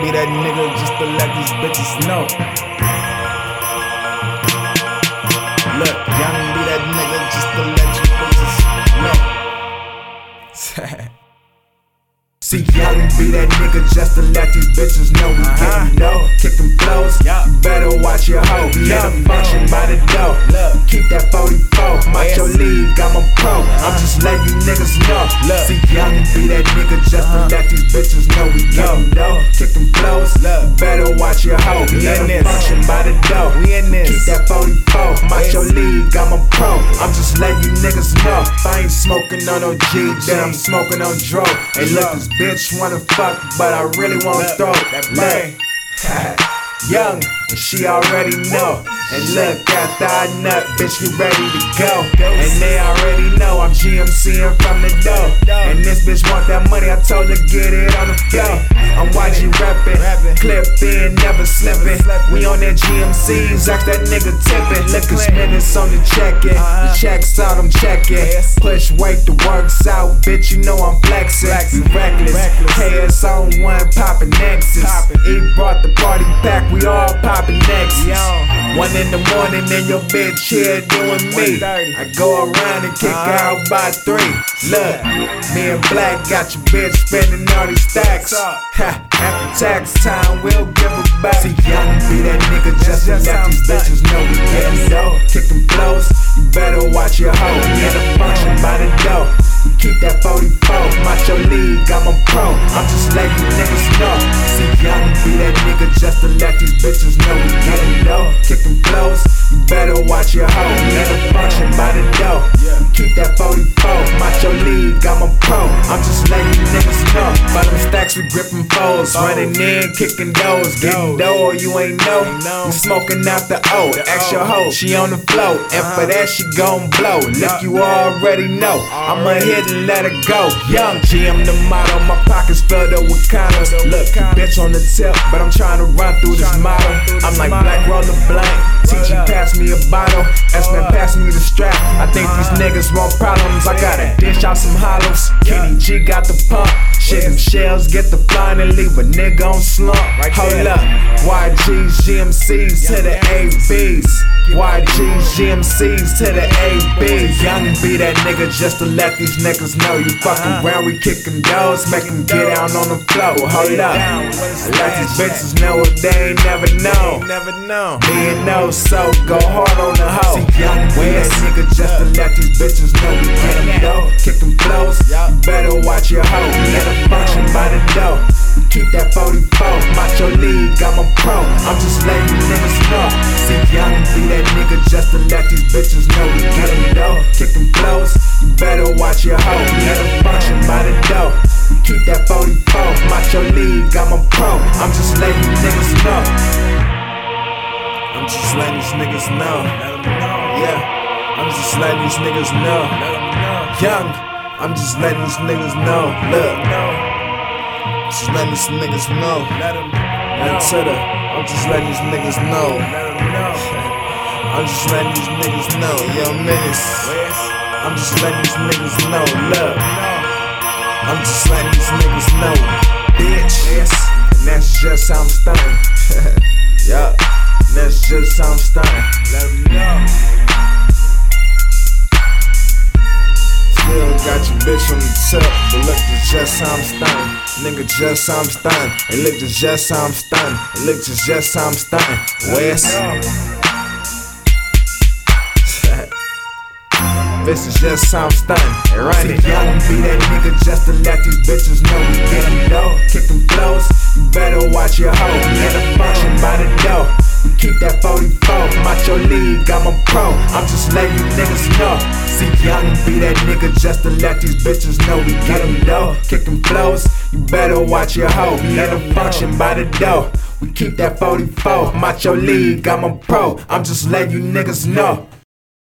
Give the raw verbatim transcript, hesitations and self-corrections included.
be that nigga just to let these bitches know. Look, young be that nigga just to let you bitches know. See, young be that nigga just to let these bitches know we uh-huh. getting low, kicking flows. Yeah. You better watch your hoe. Yeah, the function by the dough. Look. Keep that forty-four. Macho yes. League, I'm a pro. Uh-huh. I'm just letting you niggas know. Look. See, young be that nigga just uh-huh. to let these bitches know we getting low, kicking flows. Look. You better watch your hoe. Yeah, the function by the dough. We in this. Keep that forty-four. Macho yes. League, I'm a pro. I'm just letting you niggas know. If I ain't smoking on no G, then I'm smoking on dro. Hey, look, this bitch wanna fuck, but I really won't throw that bang. Young, and she already know. And look, after I nut, bitch, you ready to go. And they already know I'm G M C'ing from the dough. And this bitch want that money, I told her get it on the floor. I'm Y G rapping, clipping, never slipping. We on that G M Cs, ask that nigga tipping. Liquor minutes on the check-in, the checks out, I'm checking. Push weight, the works out, bitch, you know I'm flexing. You reckless, K S on one, poppin' Nexus. E brought the party back, we all poppin' Nexus. One in the morning and your bitch here doing me. I go around and kick uh, out by three. Look, me and Black got your bitch spending all these stacks. Ha, after tax time, we'll give her back. See, young be that nigga just to let these bitches know we getting low, kicking flows. You better watch your hoe. Yeah, the function by the dough. Keep that forty-four, Macho League, I'm a pro. I'm just letting you niggas know. See, young be that nigga just to let these bitches know we getting low, kicking flows. You better watch your hoe. Yeah, the function by the dough. Keep that forty-four, Macho League, I'm a pro. I'm just letting you niggas know. By them stacks we gripping foes, running in, kicking doors, getting dough, you ain't know. We smoking out the O, ask your hoe, she on the flow, and for that she gon' blow. Look, you already know, I'ma hit and let her go. Young G, I'm the motto, my pockets filled up with condoms. Look, bitch on the tip, but I'm trying to run through this model. I'm like Black Roller Blank, T G pass me a bottle, S-Man pass me the strap. I think these niggas want problems, I gotta dish out some hollows. Kenny G got the pump, shit them shells, get the flying and leave a nigga on slump. Hold up, Y Gs, G M Cs to the A Bs. Y Gs, G M Cs to the A Bs. Young be that nigga just to let these niggas know. You fuckin' around, we kickin' doors, make them get down on the floor. Hold up, I let these bitches know what they ain't never know. Me and no, so go hard on the hoe. Young be that nigga just to let these bitches know we getting low, kicking flows. You better watch your hoe. Yeah, the function by the dough. Keep that forty-four, Macho League, I'm a pro. I'm just letting you niggas know. See, young be that nigga just to let these bitches know we getting low, kicking flows. You better watch your hoe. Yeah, the function by the dough. Keep that forty-four, Macho League, I'm a pro. I'm just letting you niggas know. I'm just letting these niggas know. Yeah, I'm just letting these niggas know. Young, I'm just letting these niggas know. Look, just letting these niggas know. And to the, I'm just letting these niggas know. I'm just letting these niggas know. Yo, Menace, I'm just letting these niggas know. Look, I'm just letting these niggas know, bitch. And that's just how I'm stunning. Yup, and that's just how I'm stunning. Let them know. Still got your bitch on the tip, but look, that's just how I'm stunning. Nigga, just how I'm stunning. And look, that's just how I'm stunning. And look, that's just how I'm stunning. West. This is just how I'm stunning. And run it. Young be that nigga just to let these bitches know we getting low, kicking flows. You better watch your hoe. Yeah, the function by the dough. We keep that forty-four, Macho League, I'm a pro. I'm just letting you niggas know. See, young be that nigga just to let these bitches know we getting low, kicking flows. You better watch your hoe. Yeah, the function by the dough. We keep that forty-four, Macho League, I'm a pro. I'm just letting you niggas know.